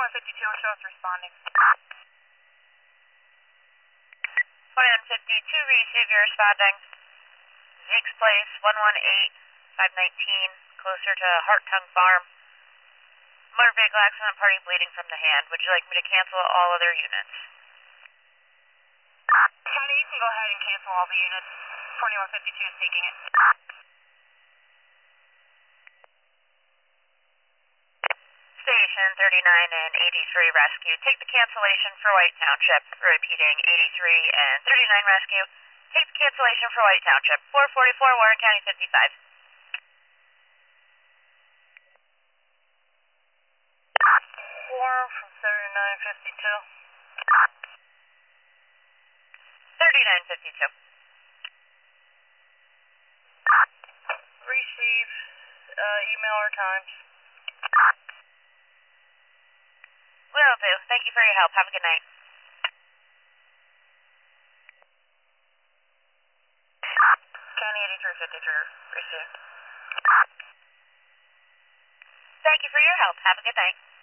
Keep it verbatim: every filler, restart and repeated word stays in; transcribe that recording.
twenty-one fifty-two will show us responding. twenty-one fifty-two, receive your responding. Zeke's Place, one one eight, five nineteen, closer to Heart Tongue Farm. Motor vehicle accident, party bleeding from the hand. Would you like me to cancel all other units? County, you can go ahead and cancel all the units. twenty-one fifty-two is taking it. Station thirty-nine and eighty-three rescue. Take the cancellation for White Township. Repeating, eighty-three and thirty-nine rescue. Take the cancellation for White Township. four forty-four, Warren County fifty-five. Warren from thirty-nine fifty-two. thirty-nine fifty-two. Receive uh, email or times. Will do. Thank you for your help. Have a good night. County eighty-three fifty-three, receive. Thank you for your help. Have a good night.